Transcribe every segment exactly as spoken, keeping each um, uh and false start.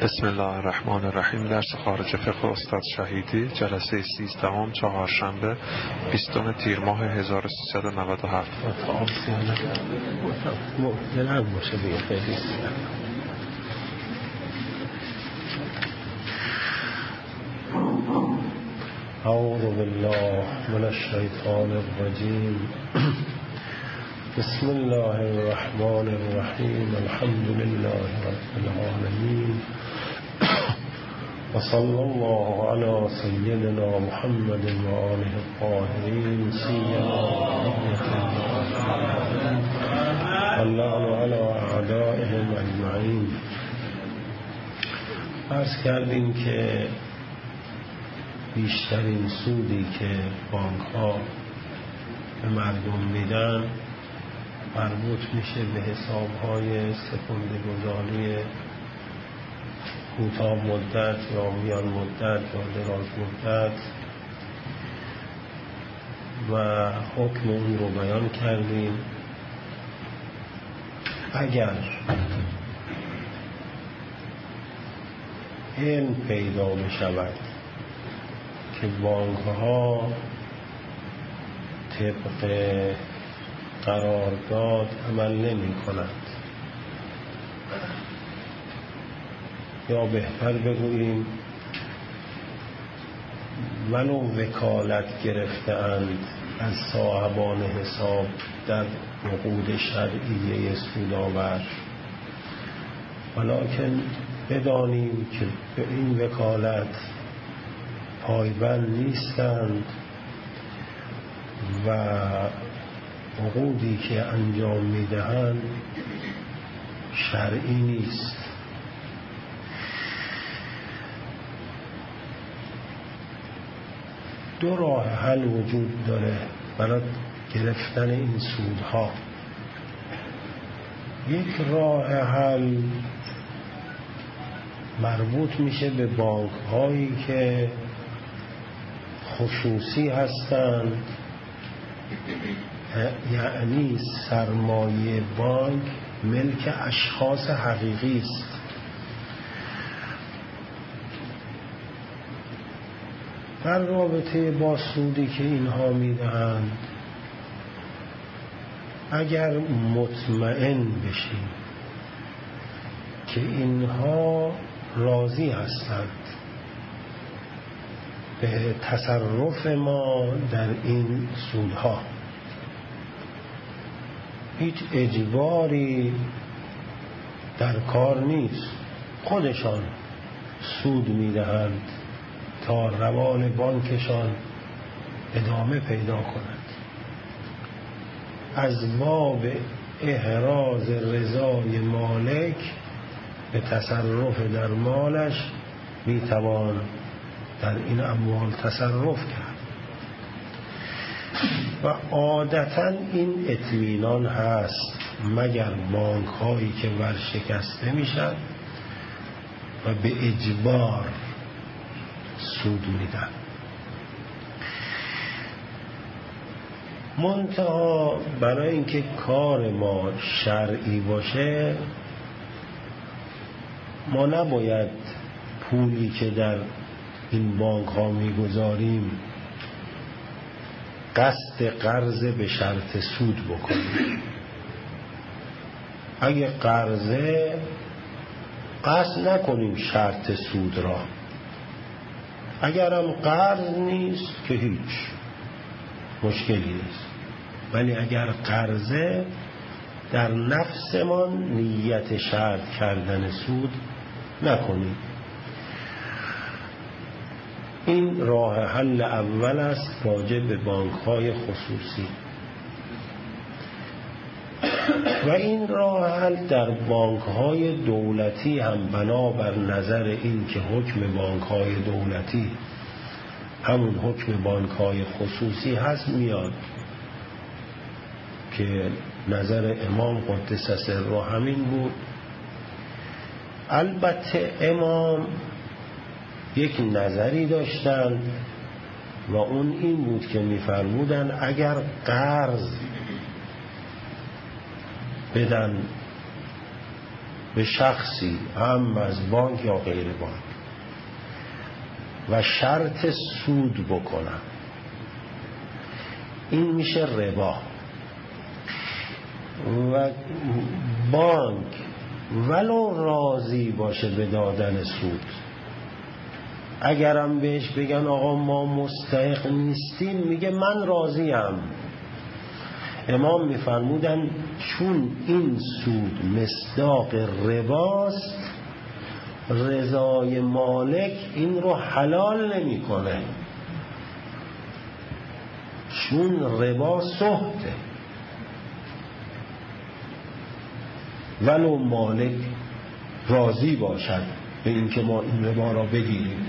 بسم الله الرحمن الرحیم. درس خارج فقه استاد شهیدی، جلسه سیزدهم، چهارشنبه، بیستم تیر ماه هزار و سیصد و نود و هفت. اعوذ بالله من الشیطان الرجیم. بسم الله الرحمن الرحیم. الحمد لله رب العالمین و صلی الله علی سیدنا محمد و آله الطاهرین سیما الله علی اعدائهم اجمعین. عرض کردیم که بیشترین سودی که بانک ها به مردم میدن مربوط میشه به حساب های سپرده گذاری کوتاه مدت یا میان مدت یا دراز مدت و حکم اون رو بیان کردیم. اگر علم پیدا بشود که بانک ها طبق قرارداد عمل نمی کند، یا بهتر بگوییم ولو وکالت گرفته‌اند از صاحبان حساب در عقود شرعیه سودآور، ولکن بدانیم که به این وکالت پایبند نیستند و عقودی که انجام میدهند شرعی نیست. دو راه حل وجود داره برای گرفتن این سودها. یک راه حل مربوط میشه به بانک هایی که خصوصی هستند، یعنی سرمایه بانک ملک اشخاص حقیقی است. در رابطه با سودی که اینها میدهند اگر مطمئن بشیم که اینها راضی هستند به تصرف ما در این سودها، هیچ اجباری در کار نیست، خودشان سود میدهند تا روان بانکشان ادامه پیدا کند، از باب احراز رضای مالک به تصرف در مالش میتوان در این اموال تصرف کرد و عادتا این اطمینان هست مگر بانک هایی که ورشکسته میشن و به اجبار سود میدن. منتها برای اینکه کار ما شرعی باشه ما نباید پولی که در این بانک ها میگذاریم قصد قرض به شرط سود بکنیم. اگه قرضه قصد نکنیم شرط سود را، اگرم قرض نیست که هیچ مشکلی نیست، ولی اگر قرضه در نفسمان نیت شرط کردن سود نکنیم. این راه حل اول است راجع به بانک های خصوصی و این راه حل در بانک های دولتی هم بنابر نظر این که حکم بانک های دولتی همون حکم بانک های خصوصی هست میاد که نظر امام قدس سره همین بود. البته امام یک نظری داشتن و اون این بود که می‌فرمودن اگر قرض بدن به شخصی، هم از بانک یا غیر بانک، و شرط سود بکنم، این میشه ربا. و بانک ولو راضی باشه به دادن سود، اگرم بهش بگن آقا ما مستحق نیستیم، میگه من راضیم. امام میفرمودن چون این سود مصداق رباست، رضای مالک این رو حلال نمی کنه، چون ربا سهته. ولو مالک راضی باشد به اینکه ما این ربا را بگیریم.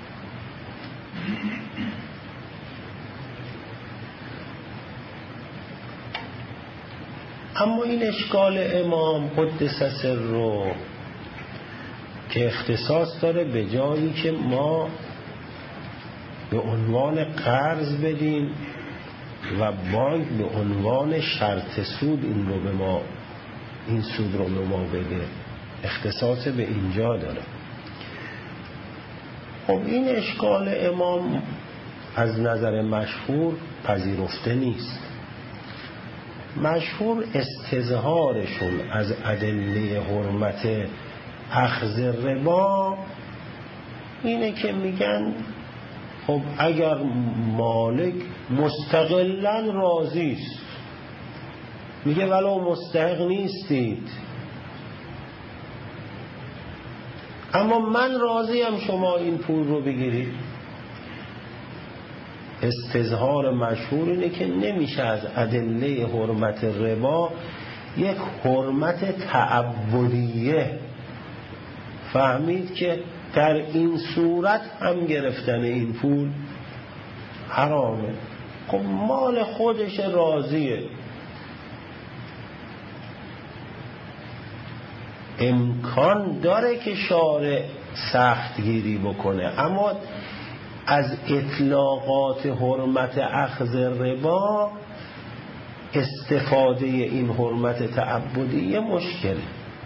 اما این اشکال امام قدس سره که اختصاص داره به جایی که ما به عنوان قرض بدیم و بانک به عنوان شرط سود این رو به ما این سود رو به ما بده، اختصاص به اینجا داره. خب این اشکال امام از نظر مشهور پذیرفته نیست. مشهور استظهارشون از ادله حرمت اخذ ربا اینه که میگن خب اگر مالک مستقلاً راضی است، میگه ولو مستحق نیستید، اما من راضیم شما این پول رو بگیرید. استظهار مشهور اینه که نمیشه از ادله حرمت ربا یک حرمت تعبدیه فهمید که در این صورت هم گرفتن این پول حرامه. خب مال خودش راضیه، امکان داره که شارع سختگیری بکنه، اما از اطلاقات حرمت اخذ ربا استفاده این حرمت تعبدی مشکل.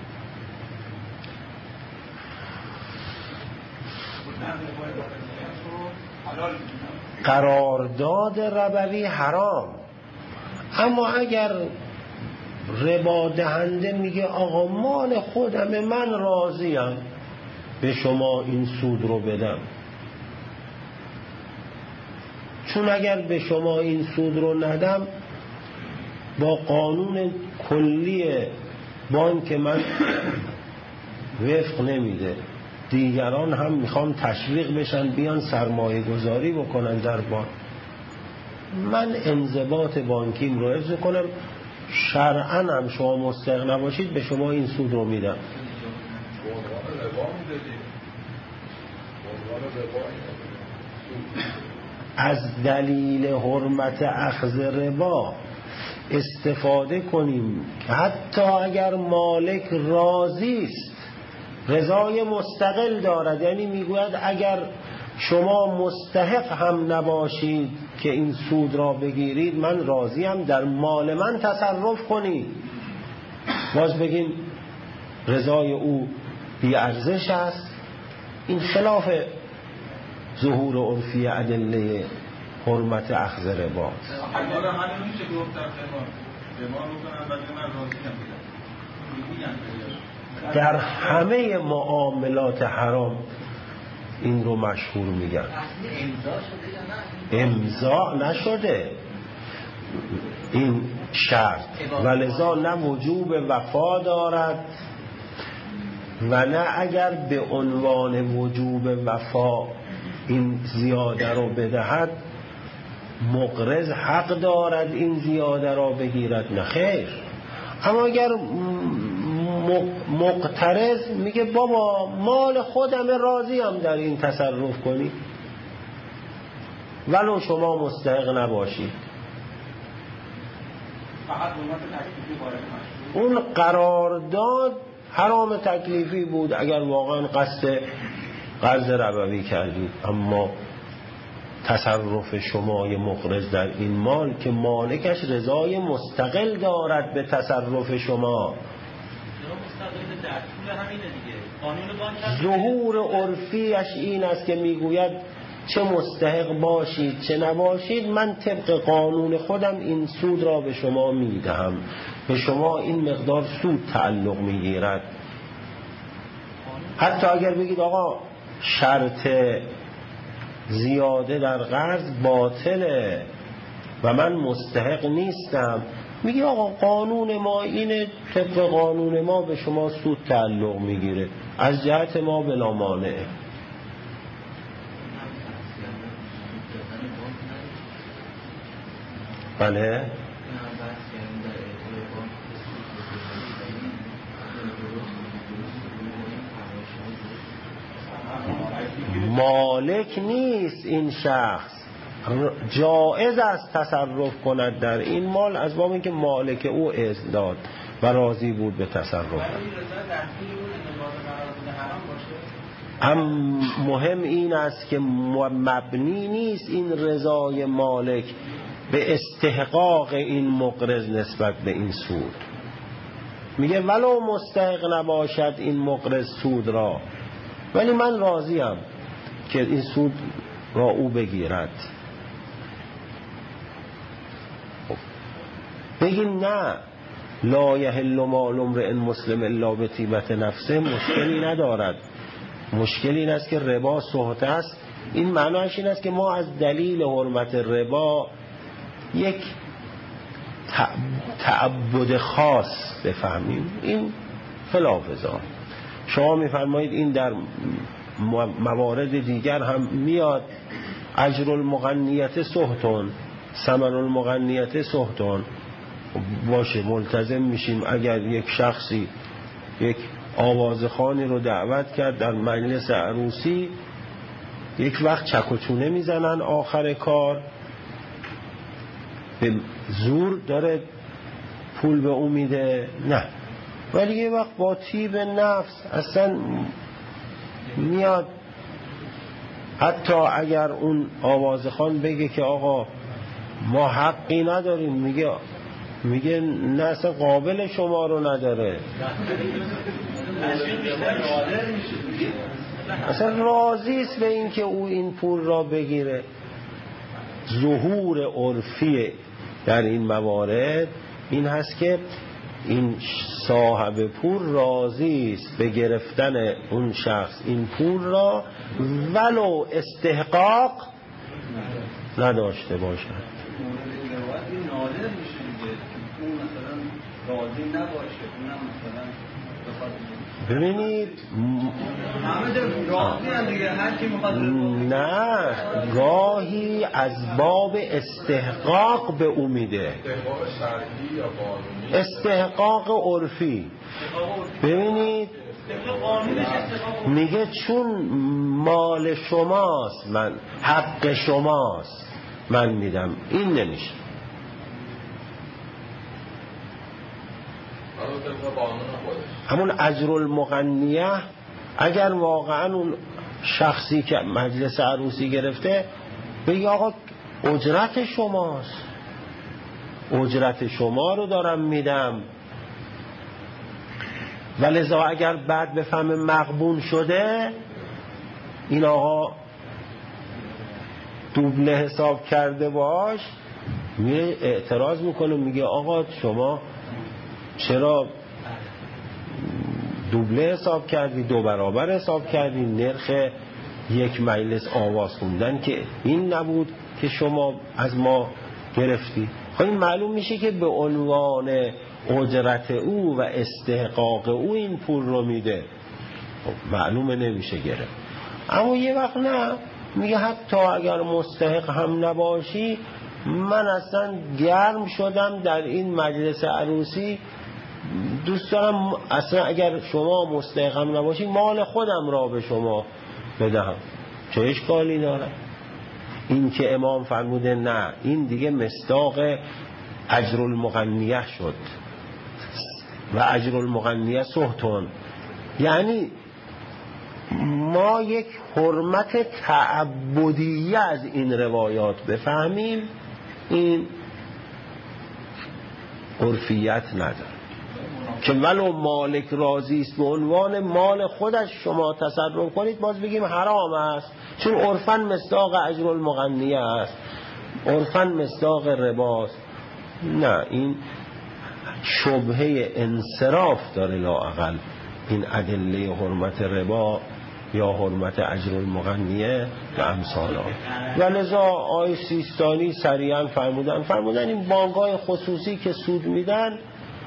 قرارداد ربوی حرام، اما اگر ربا دهنده میگه آقا مال خودم من راضیم به شما این سود رو بدم، چون اگر به شما این سود رو ندم با قانون کلی بانک من وفق نمیده، دیگران هم میخوام تشویق بشن بیان سرمایه گذاری بکنن در بانک، من انضباط بانکیم رو حفظ کنم، شرعاً هم شما مستحق نباشید به شما این سود رو میدم. از دلیل حرمت اخذ ربا استفاده کنیم که حتی اگر مالک راضی است، رضای مستقل دارد، یعنی میگوید اگر شما مستحق هم نباشید که این سود را بگیرید، من راضیم در مال من تصرف کنید، باز بگیم رضای او بی ارزش است. این خلاف ظهور عرفی ادله حرمت اخذ ربا. در همه معاملات حرام این رو مشهور میگن. امضا نشده این شرط، ولذا نه وجوب وفا دارد و نه اگر به عنوان وجوب وفا این زیاده رو بدهد مقرض حق دارد این زیاده را بگیرد، نه خیر. اما اگر مقترض میگه بابا مال خودم راضی هم در این تصرف کنی ولو شما مستحق نباشید، اون قرارداد حرام تکلیفی بود اگر واقعا قصد قرض ربوی کردید، اما تصرف شمای مقرض در این مال که مالکش رضای مستقل دارد به تصرف شما، ظهور عرفیش این است که میگوید چه مستحق باشید چه نباشید، من طبق قانون خودم این سود را به شما میدهم، به شما این مقدار سود تعلق میگیرد. حتی اگر بگید آقا شرط زیاده در قرض باطله و من مستحق نیستم، میگه آقا قانون ما اینه، طبق قانون ما به شما سود تعلق میگیره، از جهت ما بلا مانعه. بله مالک نیست این شخص، جایز است تصرف کند در این مال از باب اینکه مالک او اذن داد و راضی بود به تصرف. هم مهم این است که مبنی نیست این رضای مالک به استحقاق این مقرض نسبت به این سود. میگه ولو مستحق نباشد این مقرض سود را، ولی من راضیم که این سود را او بگیرد. بگیم نه، لا یحل مال امرئ مسلم الا بطیبة نفسه، مشکلی ندارد. مشکل این است که ربا سهت است. این معناش این است که ما از دلیل حرمت ربا یک تعبد خاص بفهمیم. این خلاف ذا. شما میفرمایید این در موارد دیگر هم میاد، اجر المغنیت سهتون، ثمن المغنیت سهتون. باشه ملتزم میشیم اگر یک شخصی یک آوازخوانی رو دعوت کرد در مجلس عروسی، یک وقت چک و چونه میزنن آخر کار، به زور داره پول به او میده، نه، ولی یه وقت با طیب نفس اصلا میاد، حتی اگر اون آوازخوان بگه که آقا ما حقی نداریم، میگه میگه نه اصلا قابل شما رو نداره، اصلا راضی است به این که او این پول را بگیره. ظهور عرفی در این موارد این هست که این صاحب پول راضی است به گرفتن اون شخص این پول را ولو استحقاق نداشته باشد. ببینید نه، گاهی از باب استحقاق به او میده، استحقاق عرفی. ببینید میگه چون مال شماست، من حق شماست من میدم، این نمیشه. همون اجر المغنیه، اگر واقعا اون شخصی که مجلس عروسی گرفته بگه آقا اجرت شماست، اجرت شما رو دارم میدم، ولذا اگر بعد بفهمه مغبون شده این آقا دوبله حساب کرده باش، میره اعتراض میکنه، میگه آقا شما چرا دوبله حساب کردی، دو برابر حساب کردی، نرخ یک مجلس آواز خوندن که این نبود که شما از ما گرفتی. خب این معلوم میشه که به عنوان اجرت او و استحقاق او این پول رو میده، خب معلومه نمیشه گرفت. اما یه وقت نه، میگه حتی اگر مستحق هم نباشی، من اصلا گرم شدم در این مجلس عروسی، دوست دارم اصلا اگر شما مستحقم نباشی مال خودم را به شما بدهم، چه اشکالی داره؟ این که امام فرموده نه، این دیگه مصداق اجر المغنیه شد و اجر المغنیه سهتون، یعنی ما یک حرمت تعبدیه از این روایات بفهمیم، این عرفیت نداره. که ولو مالک راضی است به عنوان مال خودش شما تصرف کنید، باز بگیم حرام است، چون عرفاً مصداق اجر المغنیه است، عرفاً مصداق رباست. نه، این شبهه انصراف داره لااقل این ادله حرمت ربا یا حرمت اجر المغنیه و امثال آن. و لذا آقای سیستانی سریعا فرمودن فرمودن این بانک‌های خصوصی که سود میدن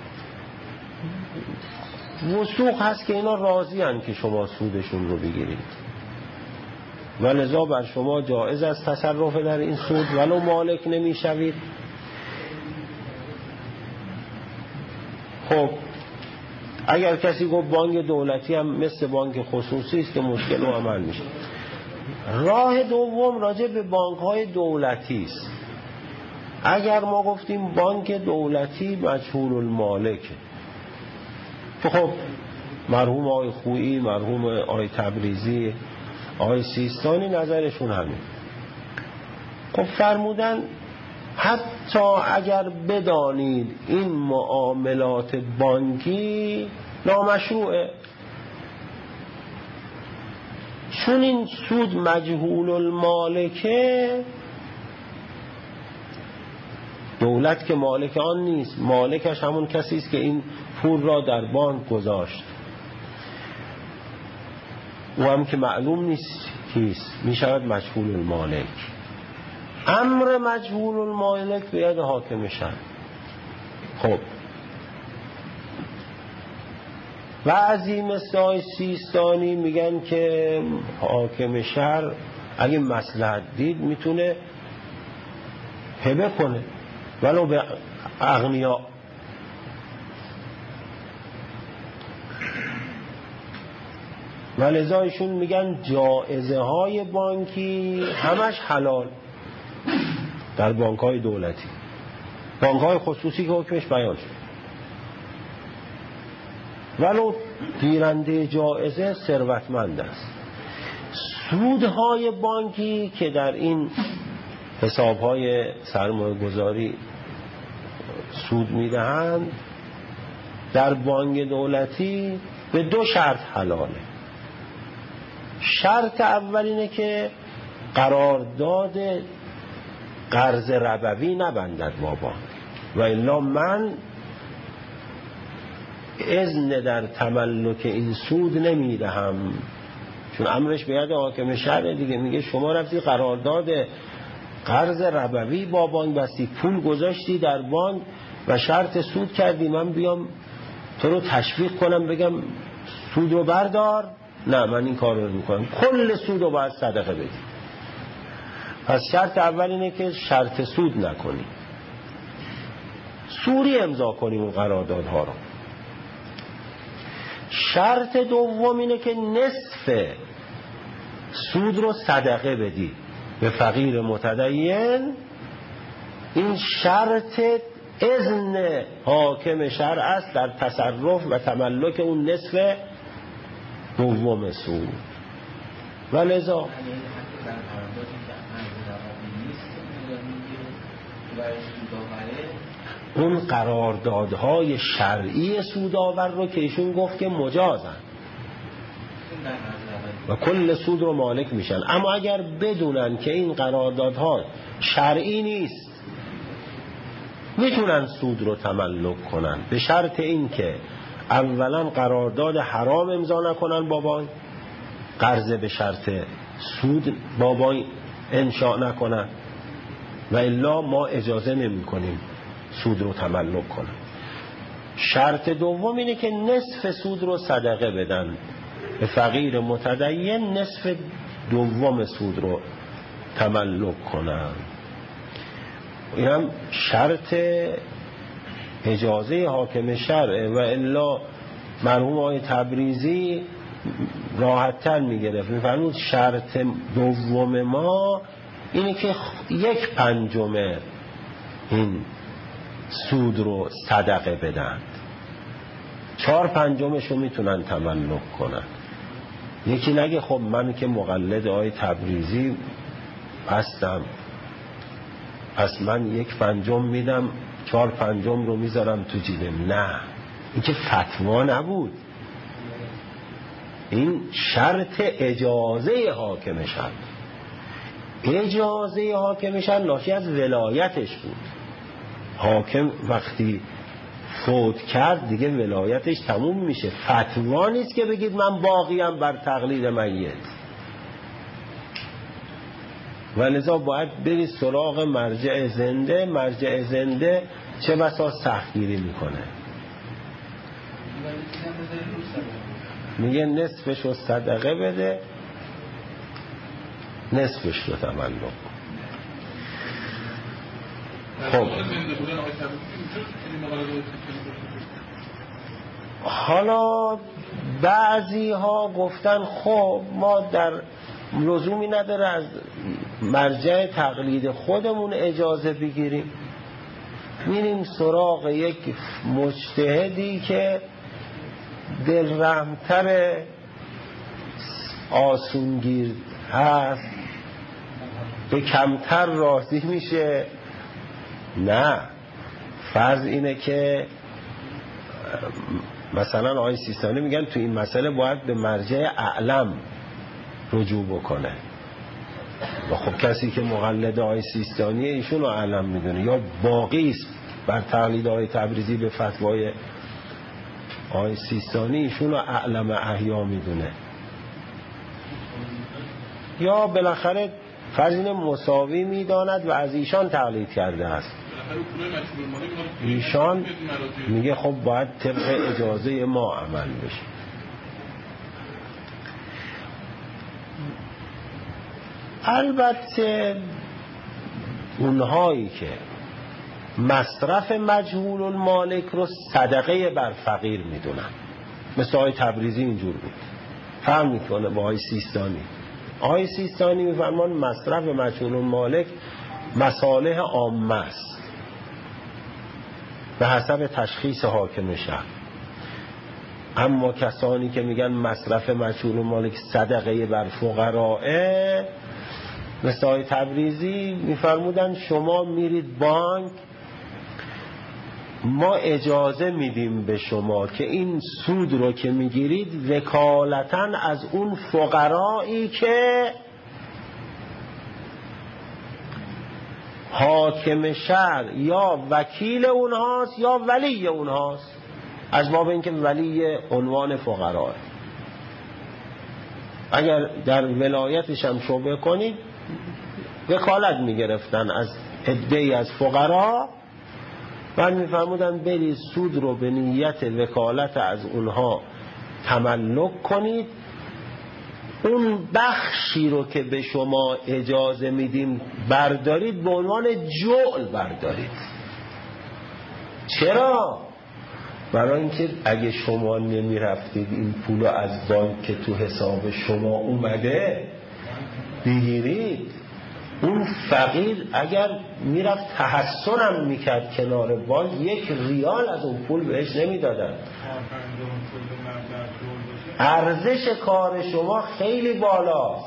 وثوق هست که اینا راضی هن که شما سودشون رو بگیرید و لذا بر شما جایز است تصرف در این سود ولو مالک نمیشوید. خب اگر کسی گفت بانک دولتی هم مثل بانک خصوصی است که مشکل رو عمل میشه. راه دوم راجع به بانک های دولتی است. اگر ما گفتیم بانک دولتی مجهول المالکه، خب مرحوم آقای خویی، مرحوم آقای تبریزی، آقای سیستانی نظرشون همین. خب فرمودن حتی اگر بدانید این معاملات بانکی نامشروعه، چون این سود مجهول المالکه، دولت که مالک آن نیست، مالکش همون کسی است که این پول را در بانک گذاشت، او هم که معلوم نیست کیست، می شود مجهول المالک. امر مجهول المالک به ید حاکم شهر. خب بعضی مثل آقای سیستانی میگن که حاکم شهر اگه مصلحت دید میتونه هبه کنه ولو به اغنیا. و لذا ایشون میگن جائزه های بانکی همش حلال در بانک های دولتی، بانک های خصوصی که حکمش بیان شد، ولو گیرنده جائزه ثروتمند است. سودهای بانکی که در این حسابهای سرمایه گذاری سود میدهند در بانک دولتی به دو شرط حلاله. شرط اول اینه که قرارداد قرض ربوی نبندد با بانک، و الا من اذن در تملک این سود نمیدهم، چون امرش به ید حاکم شهر دیگه. میگه شما رفتی قرارداد قرض ربوی با بانک بستی، پول گذاشتی در بانک و شرط سود کردی، من بیام تو رو تشویق کنم بگم سود رو بردار؟ نه، من این کار رو میکنم، کل سود رو باید صدقه بدی. پس شرط اول اینه که شرط سود نکنی، سوری امضا کنیم اون قراردادها رو. شرط دوم اینه که نصف سود رو صدقه بدی به فقیر متدین. این شرط اذن حاکم شرع است در تصرف و تملک اون نصف دوم سود. و لذا اون قراردادهای شرعی سودآور رو که ایشون گفت که مجازن و کل سود رو مالک میشن، اما اگر بدونن که این قراردادها شرعی نیست میتونن سود رو تملک کنن، به شرط این که اولا قرارداد حرام امضا نکنن با بانک، قرض به شرط سود با بانک انشاء نکنن، و الا ما اجازه نمی کنیم سود رو تملک کنن. شرط دوم اینه که نصف سود رو صدقه بدن به فقیر متدین، نصف دوم سود رو تملک کنن. این هم شرط اجازه حاکم شرعه، و الا مرحوم آقای تبریزی راحت‌تر میگرفت، میفرمود شرط دوم ما اینه که یک پنجم این سود رو صدقه بدن، چهار پنجمش رو میتونن تملک کنن. یکی نگه خب من که مقلد آقای تبریزی هستم پس من یک پنجم میدم، چهار پنجم رو میذارم تو جیبم. نه، این که فتوا نبود، این شرط اجازه حاکم شهر. اجازه حاکم شهر ناشی از ولایتش بود. حاکم وقتی فوت کرد دیگه ولایتش تموم میشه. فتوا نیست که بگید من باقیم بر تقلید میت، و لذا باید برید سراغ مرجع زنده. مرجع زنده چه بسا سختگیری میکنه، میگه نصفش رو صدقه بده، نصفش رو تملک کن. خب حالا بعضی ها گفتن خب ما در لزومی نداره از مرجع تقلید خودمون اجازه بگیریم، میریم سراغ یک مجتهدی که دل رحمتر، آسونگیر هست، به کمتر راضی میشه. نه، فرض اینه که مثلا آقای سیستانی میگن تو این مسئله باید به مرجع اعلم رجوع بکنه. و خب کسی که مقلد آقای سیستانیه ایشون رو اعلم میدونه، یا باقی است بر تقلید آقای تبریزی به فتوای آقای سیستانی، ایشون رو اعلم احیا میدونه. یا بالاخره فرض اینه مساوی میداند و از ایشان تقلید کرده است، ایشان میگه خب باید طبق اجازه ما عمل بشه. البته اونهایی که مصرف مجهول المالک رو صدقه بر فقیر میدونن، مثل آقای تبریزی اینجور بود، فهم میکنه با آقای سیستانی. آقای سیستانی میفرمان مصرف مجهول المالک مصالح عامه است به حسب تشخیص حاکم شهر. اما کسانی که میگن مصرف مجهول المالک صدقه بر فقرائه، مثل آقای تبریزی میفرمودن شما میرید بانک، ما اجازه میدیم به شما که این سود رو که میگیرید وکالتاً از اون فقرایی که حاکم شهر یا وکیل اونهاست یا ولی اونهاست، از باب اینکه ولی عنوان فقراه، اگر در ولایتش هم شعبه کنید وکالت میگرفتن از عده‌ای از فقرا، بعد میفرمودن برید سود رو به نیت وکالت از اونها تملک کنید، اون بخشی رو که به شما اجازه میدیم بردارید به عنوان جعل بردارید. چرا؟ برای اینکه اگه شما نمیرفتید این پول از بانک که تو حساب شما اومده بگیرید، اون فقیر اگر میرفت تحسنم میکرد کنار بانک یک ریال از اون پول بهش نمیدادن. ارزش کار شما خیلی بالاست.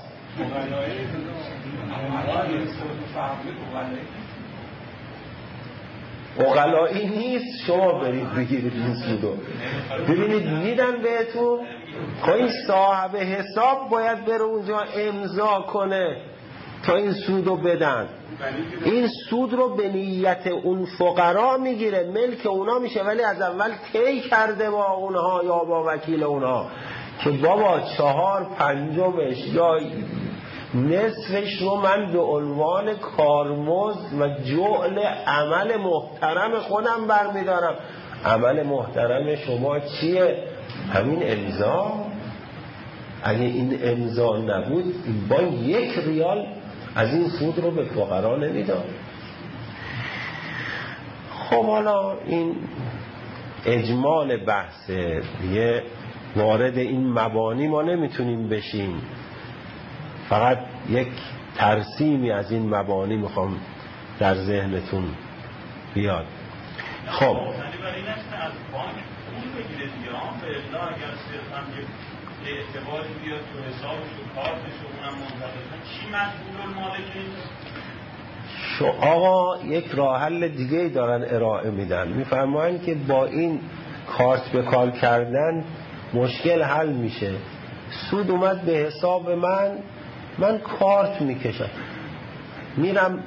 اغلایی نیست شما برید بگیرید این سودو. ببینید میدن بهتون، خب این صاحب حساب باید بره اونجا امضا کنه تا این سودو بدن. این سود رو به نیت اون فقرا میگیره، ملک اونا میشه، ولی از اول طی کرده با اونها یا با وکیل اونها که بابا چهار پنجمش یا نصفش رو من به عنوان کارمزد و جعل عمل محترم خودم برمیدارم. عمل محترم شما چیه؟ همین امضا. اگه این امضا نبود این بانک یک ریال از این سود رو به فقرا نمیداد. خب حالا این اجمال بحث، یه وارد این مبانی ما نمیتونیم بشیم، فقط یک ترسیمی از این مبانی میخوام در ذهنتون بیاد. خب اعتباری بیاد تو حسابش و کارتش و اونم منتقل چی مجبور المالکه؟ شو آقا یک راه حل دیگه دارن ارائه میدن، میفرمایند که با این کارت به کار کردن مشکل حل میشه. سود اومد به حساب من، من کارت میکشم، میرم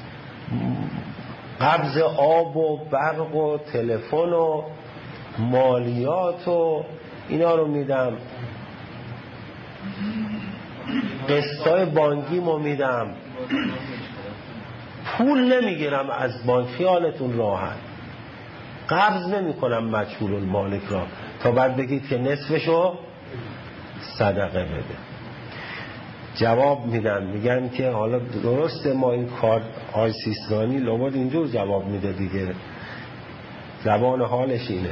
قبض آب و برق و تلفن و مالیات و اینا رو میدم، قسطای بانکیمو میدم، پول نمیگیرم از بانک، خیالتون راحت. قبض نمی کنم مجهول المالک را تا بعد بگید که نصفشو صدقه بده. جواب میدن، میگن که حالا درسته ما این کار آی سیستانی لابد اینجور جواب میده دیگه، زبان حالش اینه،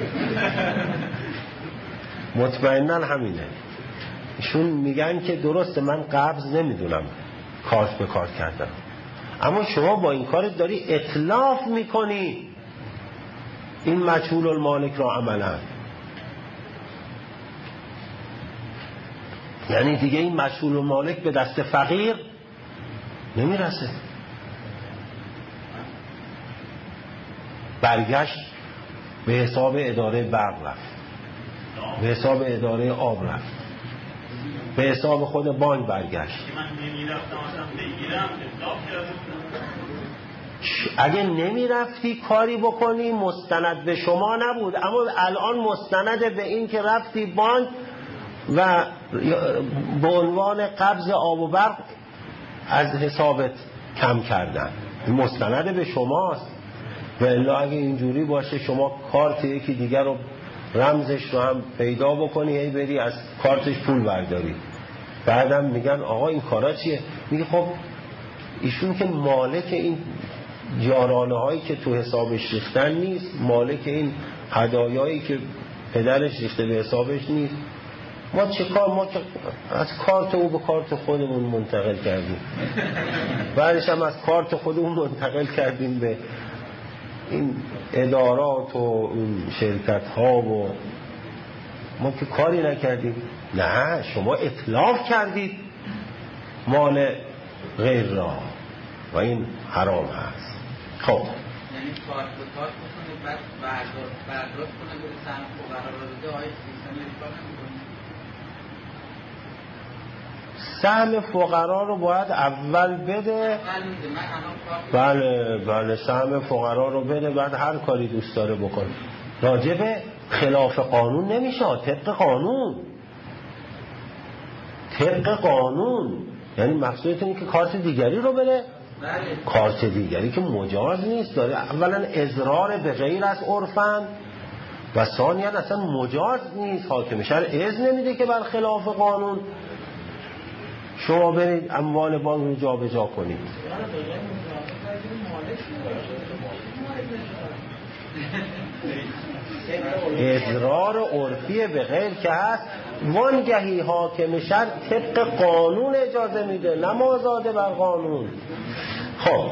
مطمئنن همینه. ایشون میگن که درسته من قبض نمیدونم کارت به کار کردم، اما شما با این کارت داری اتلاف میکنی این مجهول المالک را عملا. یعنی دیگه این مجهول المالک به دست فقیر نمیرسه. برگشت به حساب اداره برق رفت، به حساب اداره آب رفت، به حساب خود بانک برگشت. اگه نمی رفتی کاری بکنی مستند به شما نبود، اما الان مستند به این که رفتی بانک و به عنوان قبض آب و برق از حسابت کم کردن، مستند به شماست. و الا اگه اینجوری باشه شما کارت یکی دیگر رو رمزش رو هم پیدا بکنی هی بری از کارتش پول برداری، بعدم میگن آقا این کارا چیه؟ میگه خب ایشون که مالک این یارانه هایی که تو حسابش ریختن نیست، مالک این هدایایی که پدرش ریخته به حسابش نیست. ما چه کار؟ ما که از کارت او به کارت خودمون منتقل کردیم، بعدش هم از کارت خودمون منتقل کردیم به این ادارات و این شرکت ها و ما که کاری نکردیم. نه، شما اتلاف کردید مال غیر را و این حرام هست. خب یعنی کارت به کارت بکنه بعد برداشت کنه به سهم فقرا رو بده، آیا سیستم کار نمی‌کنه؟ سهم فقرا رو باید اول بده. بله بله سهم فقرا رو بده، بعد هر کاری دوست داره بکنه. راجب خلاف قانون نمیشه، طبق قانون، طبق قانون. یعنی مقصودتون اینه که کارت دیگری رو بده؟ کارت دیگری که مجاز نیست، داره اولا اضرار به غیر از عرفن و ثانیا اصلا مجاز نیست. حاکم شهر اذن نمیده که بر خلاف قانون شما برید اموال بانک رو جا به جا کنید. اضرار عرفی به غیر که هست، وانگهی حاکم شهر طبق قانون اجازه میده، نه مازاده بر قانون. خب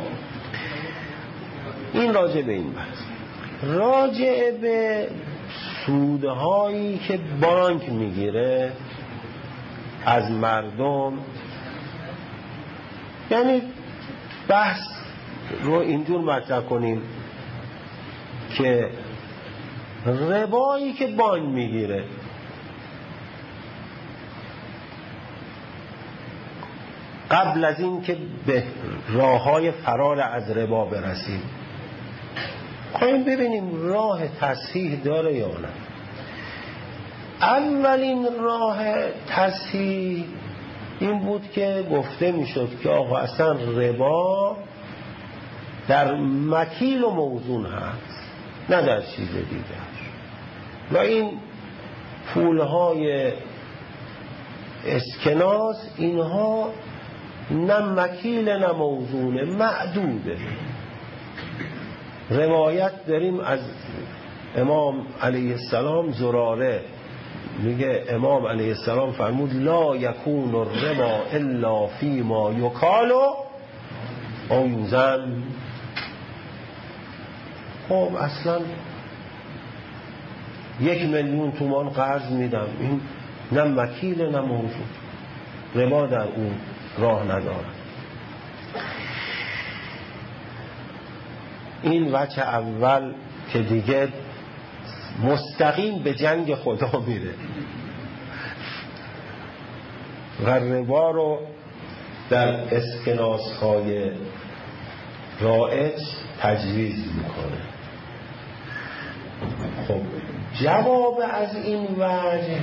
این راجع به این بحث. راجع به سودهایی که بانک میگیره از مردم، یعنی بحث رو اینجور مطرح کنیم که ربایی که بانک میگیره قبل از این که به راههای فرار از ربا برسیم خواهیم ببینیم راه تصحیح داره یا نه. اولین راه تصحیح این بود که گفته میشد که آقا اصلا ربا در مکیل و موزون هست، نه در چیز دیگر، و این پولهای اسکناس اینها نه مکیل نه موزونه، معدوده. روایت داریم از امام علیه السلام، زراره میگه امام علیه السلام فرمود لا یکون الربا الا فی ما یکال او یوزن. خب اصلا یک میلیون تومان قرض میدم، این نه مکیل نه موزون، ربا در اون راه نداره. این وجه اول که دیگه مستقیم به جنگ خدا میره و ربا رو در اسکناس های رایج تجویز میکنه. خب جواب از این وجه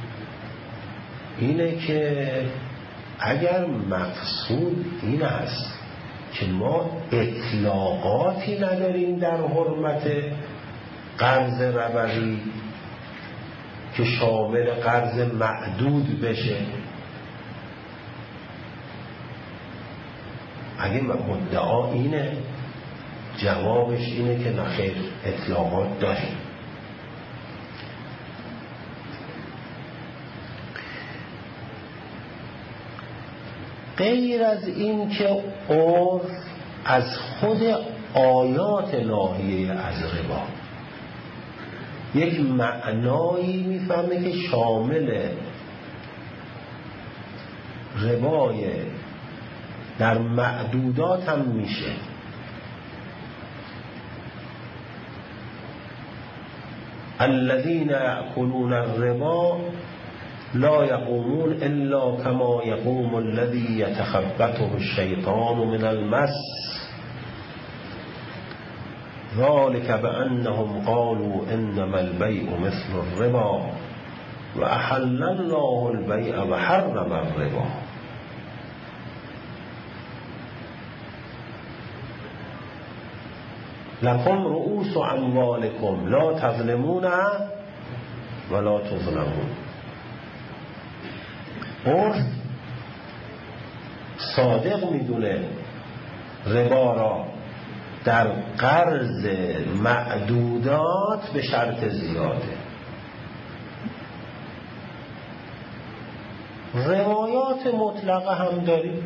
اینه که اگر مقصود این است که ما اطلاقاتی نداریم در حرمت قرض ربوی که شامل قرض معدود بشه، اگه مدعا اینه جوابش اینه که نخیر، اطلاقات داریم. غیر از این که عرف از خود آیات ناهیه از ربا یک معنایی میفهمه که شامل ربای در معدودات هم میشه. الذين يأكلون الربا لا يقومون الا كما يقوم الذي يتخبطه الشيطان من المس ذلك بأنهم قالوا إنما البيع مثل الربا وأحل الله البيع وحرم الربا. لكم رؤوس أموالكم لا تظلمون ولا تظلمون. عرف صادق میدونه ربا را در قرض معدودات به شرط زیاده. روایات مطلقه هم داریم،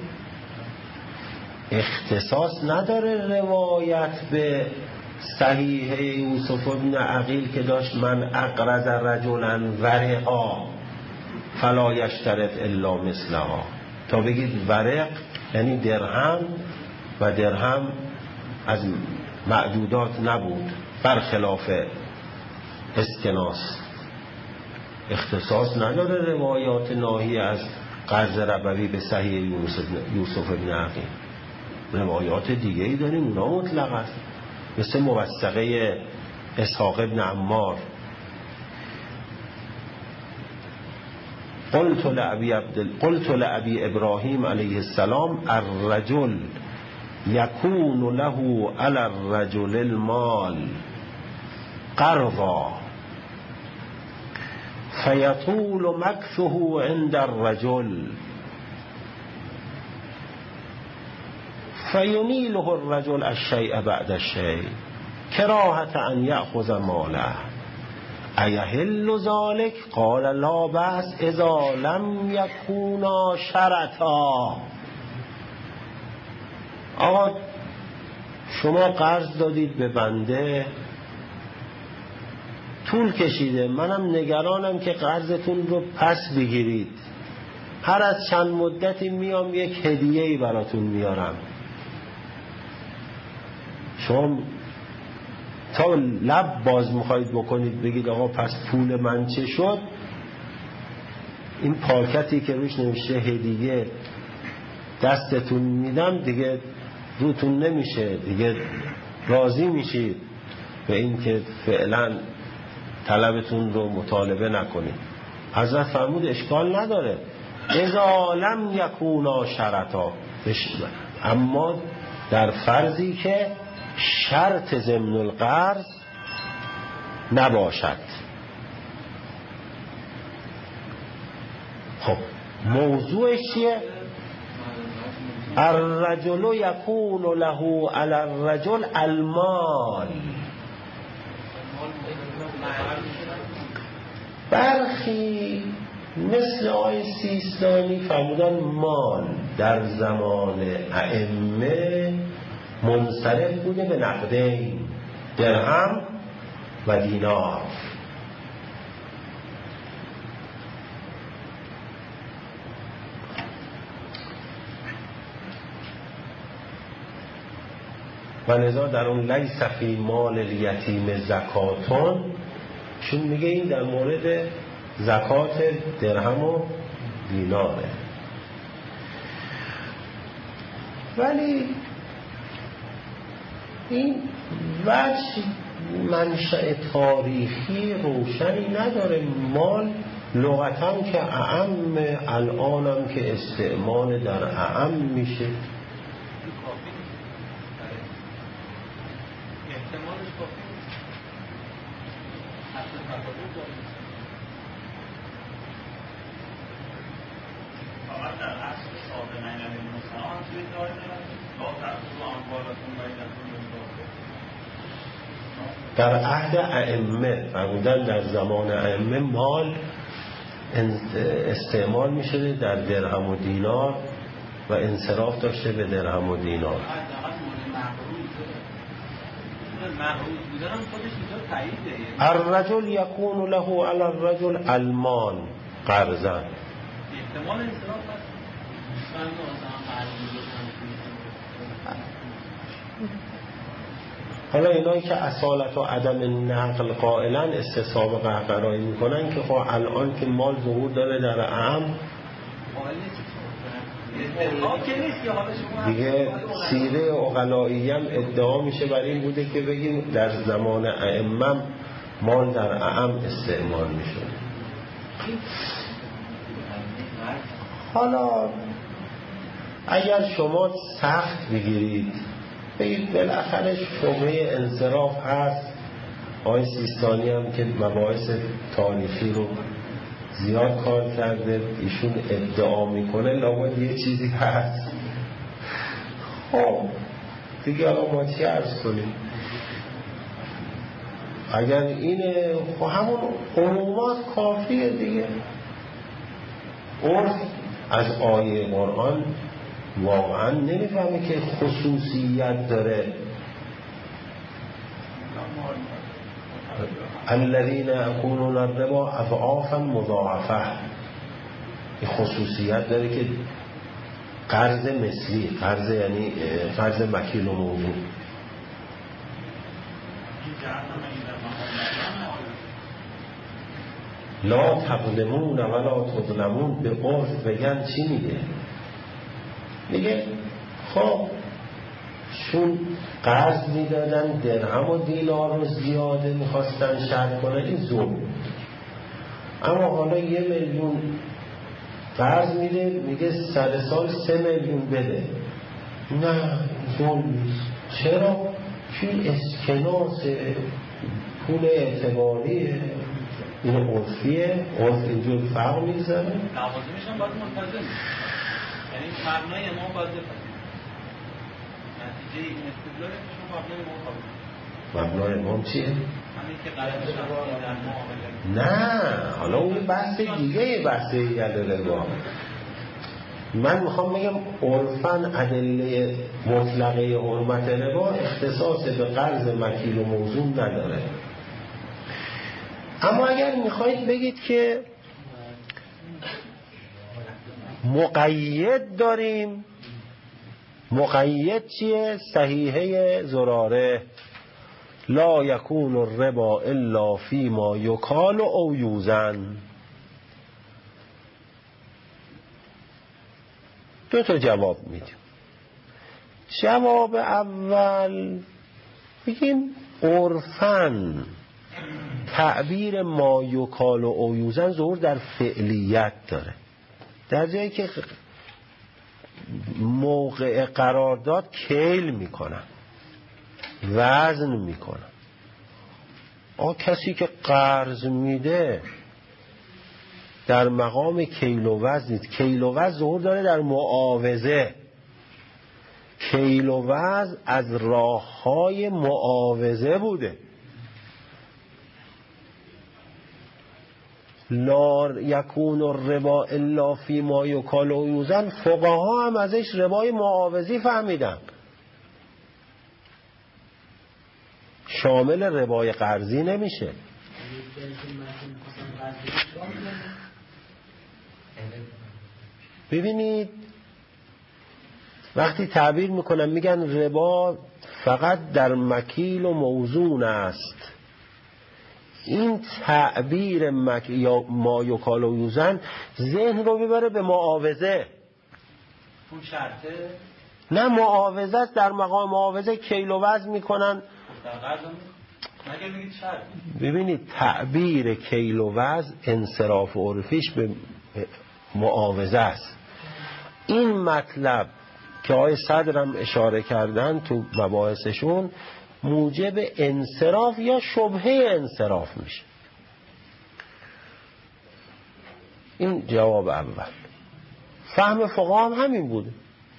اختصاص نداره روایت به صحیح یوسف بن عقیل که داشت من اقرض رجلا ورقا فلا یشترط الا مثلها، تا بگید ورق یعنی درهم و درهم از معدودات نبود، برخلاف اسکناس. اختصاص نداره روایات ناهی از قرض ربوی به صحیح یوسف بن عقیل. روایات دیگه ای داریم اونا مطلق است، مثل موثقه اسحاق بن عمار. قلت لأبي عبد قلت لأبي إبراهيم عليه السلام الرجل يكون له على الرجل المال قرضا فيطول مكثه عند الرجل فينيله الرجل الشيء بعد الشيء كراهة أن يأخذ ماله أيحل ذلك؟ قال لا بأس إذا لم يكونا شرطا. آقا شما قرض دادید به بنده، طول کشیده، منم نگرانم که قرضتون رو پس بگیرید، هر از چند مدتی میام یک هدیه‌ای براتون میارم، شما تا لب باز میخواید بکنید بگید آقا پس پول من چه شد، این پاکتی که روش نوشته هدیه دستتون میدم دیگه روتون نمیشه، دیگه راضی میشید به این که فعلا طلبتون رو مطالبه نکنید. حضرت فرمود اشکال نداره اذا لم یکونا شرطا، اما در فرضی که شرط ضمن القرض نباشد. خب موضوعش چیه؟ الرجل یکون له علی الرجل المال. برخی مثل آی سیستانی فرمودن مال در زمان ائمه منصرف بوده به نقدین، درهم و دینار. و لذا در اون لیس فی مال الیتیم زکاتون چون میگه این در مورد زکات درهم و دیناره. ولی این وجه منشأ تاریخی روشنی نداره. مال لغتاً که اعم، الانم که استعمال در اعم میشه. احتمالش کافی فقط در عصر صادق علیه السلام توی داره لا تأخذوا اموالکم بینکم بالباطل. در عهد ائمه فرمودن در زمان ائمه مال استعمال میشه در درهم و دینار و انصراف داشته به درهم و دینار. الرجل یکون له علی الرجل المال قرضا. احتمال انصراف هست. حالا اینایی که اصالت و عدم نقل قائلن استصحاب قهقرایی میکنن که خب الان که مال ظهور داره در اعم دیگه، سیره عقلایی هم ادعا میشه برای این بوده که بگیم در زمان ائمه مال در اعم استعمال میشه. حالا اگر شما سخت بگیرید بگید بالاخره شبهه انصراف هست. آقای سیستانی هم که مباحث تاریخی رو زیاد کار کرده، ایشون ادعا میکنه لابد یه چیزی هست. خب دیگه الان ما چی عرض کنیم؟ اگر اینه خب همون عمومات کافیه دیگه. عرف از آیه قرآن واقعا نمیفهمه که خصوصیت داره. الذين يأكلون الربا اضعافا مضاعفه، این خصوصیت داره که قرض مثلی، قرض یعنی قرض مکیل و موضوع. لا تظلمون ولا تظلمون به عرف بگن چی میگه؟ میگه خب چون قرض میدادن درهم و دینار رو زیاده میخواستن شرط کنن، این ظلم بود. اما حالا یه میلیون قرض میده، میگه سر سال سه میلیون بده، نه ظلم نیست. چرا؟ چون اسکناس پول اعتباریه، این عرفیه، عرف اینجور فرق میذاره. لوازمش هم باید منتظم، یعنی مبنای ما باید بپذیریم. نتیجه این استدلال شما مبنای ما قبول. مبنای ما چیه؟ همین که قرضش هم در معامله. نه حالا اون بحث دیگه، بحث ربا. من میخوام بگم عرفاً ادله مطلقه حرمت ربا اختصاص به قرض مکیل و موزون نداره. اما اگر میخواید بگید که مقید داریم، مقید چیه؟ صحیحه زراره لا یکون الربا الا فیما یکال او یوزن. دو تا جواب میدیم. جواب اول بگیم عرفاً تعبیر ما یکال و او یوزن ظهور در فعلیت داره. در جایی که موقع قرارداد کیل میکنن، وزن میکنن. آ کسی که قرض میده در مقام کیل و وزن نیست. کیل و وزن ظهور داره در معاوضه. کیل و وزن از راه‌های معاوضه بوده. لا یکون الربا الا فی ما یکال و یوزن، فقها هم ازش ربای معاوضی فهمیدن، شامل ربای قرضی نمیشه. ببینید وقتی تعبیر میکنن میگن ربا فقط در مکیل و موزون است، این تعبیر مک... یا ما یکال و یوزن ذهن رو میبره به معاوضه. اون شرطه؟ نه، معاوضه است. در مقام معاوضه کیل و وزن میکنن. مگه میگید شرط؟ ببینید تعبیر کیل و وزن انصراف عرفیش به معاوضه است. این مطلب که آقای صدرم اشاره کردن تو مباحثشون موجب انصراف یا شبهه انصراف میشه. این جواب اول. فهم فقها هم همین بوده.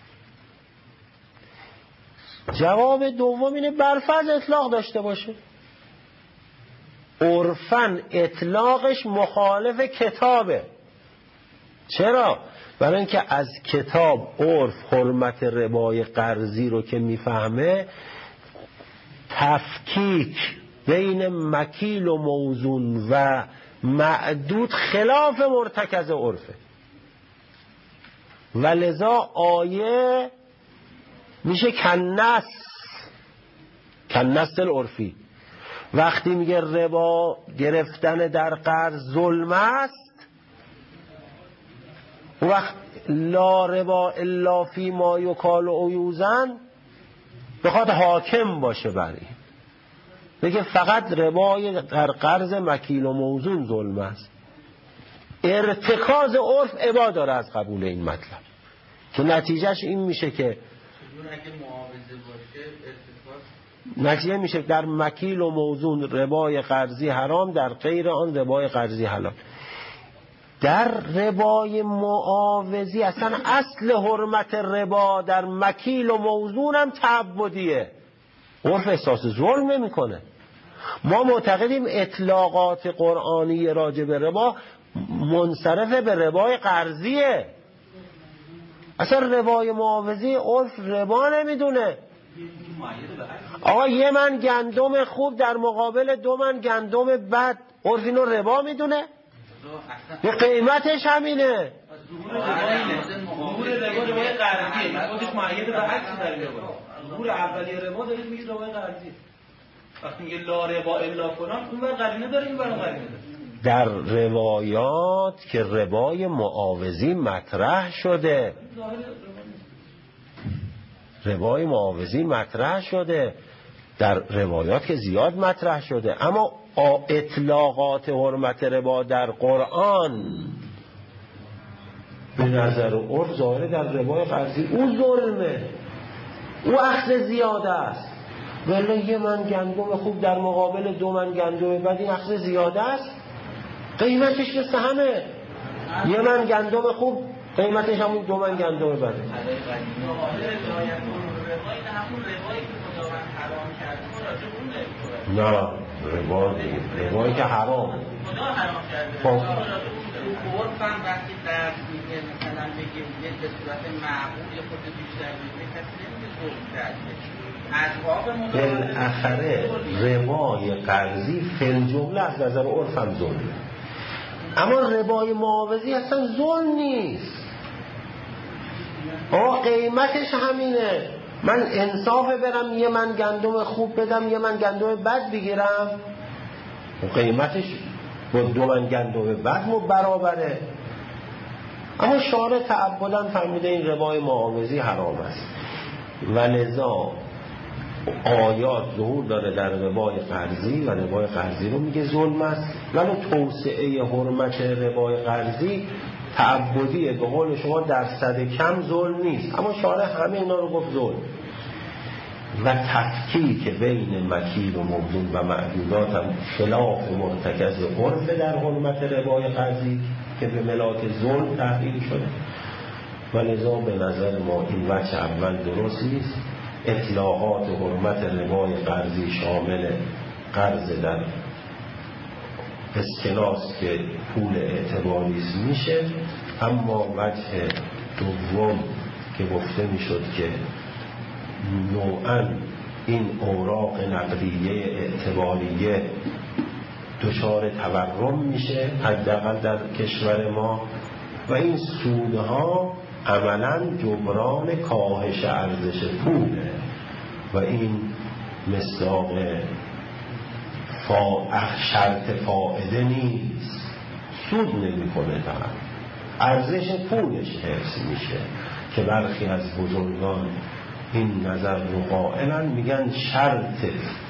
جواب دوم اینه برفرض اطلاق داشته باشه. عرفاً اطلاقش مخالف کتابه. چرا؟ برای اینکه از کتاب عرف حرمت ربای قرضی رو که میفهمه تفکیک بین مکیل و موزون و معدود خلاف مرتکز عرفه و لذا آیه میشه کنس کنس العرفی. وقتی میگه ربا گرفتن در قرض ظلم است، وقت لا ربا الا فی ما یکال و یوزن بخواد حاکم باشه بر این، بگه فقط ربای در قرض مکیل و موزون ظلم است، ارتکاز عرف ابا داره از قبول این مطلب، که نتیجهش این میشه که نتیجه میشه در مکیل و موزون ربای قرضی حرام، در غیر آن ربای قرضی حلال. در ربای معاوضی اصلا اصل حرمت ربا در مکیل و موزون هم تعبدیه، عرف احساس ظلم نمی کنه. ما معتقدیم اطلاقات قرآنی راجع به ربا منصرف به ربای قرضیه، اصلا ربای معاوضی عرف ربا نمیدونه. آقا یه من گندم خوب در مقابل دو من گندم بد، عرف اینو ربا میدونه؟ یه قیمتش همینه. ظهور ربا ربای قرضیه، خودش معید به عکس در ربا. ظهور اولی ربا دارید میگید ربای قرضیه. وقتی میگه لا ربا الا فلان، اون بر قرینه داره، این بر قرینه داره. در روایات که ربای معاوضی مطرح شده، ربای معاوضی مطرح شده در روایات که زیاد مطرح شده، اما اطلاقات حرمت ربا در قرآن به نظر عرف ظاهره در ربای قرضی او ظلمه، او اخذ زیاده است. ولی یه من گندم خوب در مقابل دو من گندم بد، این اخذ زیاده است، قیمتش مثل همه. یه من گندم خوب قیمتش همون دو من گندم بده. نه ربا ربایی که حرام خدا حرام کرده. خب عرفم وقتی درس میگه مثلا بگیم یه به صورت معقول یه خود بیشتر میگه کسی نمیگه ظلم کرده. بالاخره ربای قرضی فی‌الجمله از نظر عرفم ظلمه، اما ربای معاوضی اصلا ظلم نیست. آقا قیمتش همینه، من انصافه برم یه من گندم خوب بدم یه من گندم بد بگیرم، و قیمتش با دو من گندم بد مو برابره. اما شارع تعبداً فرموده این ربای معاوضی حرام است و لذا آیات ظهور داره در ربای قرضی و ربای قرضی رو میگه ظلم است، ولی توسعه حرمت ربای قرضی تعبدیه، به قول شما درصد کم ظلم نیست، اما شارع همه اینا رو گفت ظلم. و تفکیک بین مکیل و موزون و معدودات هم خلاف مرتکز عرف در حرمت ربای قرضی که به ملاک ظلم تحلیل شده و لذا به نظر ما این وجه اول درست نیست. اطلاقات حرمت ربای قرضی شامل قرض در اسکناس که پول اعتباری میشه، اما وجه دوم که گفته میشد که نوعاً این اوراق نقدیه اعتباریه دچار تورم میشه حداقل در کشور ما، و این سودها عملاً جبران کاهش ارزش پوله و این مصداق فا... شرط فائده نیست، سود نمیکنه، طرف ارزش پولش حفظ میشه. که برخی از بزرگان این نظر رو قائلن، میگن شرط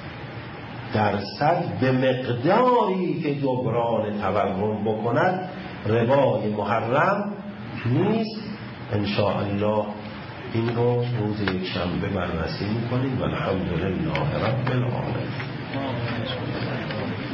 درصد به مقداری که جبران تورم بکند ربای محرم نیست. انشاءالله این رو روز یک شنبه بررسی میکنیم و الحمدلله رب العالمین.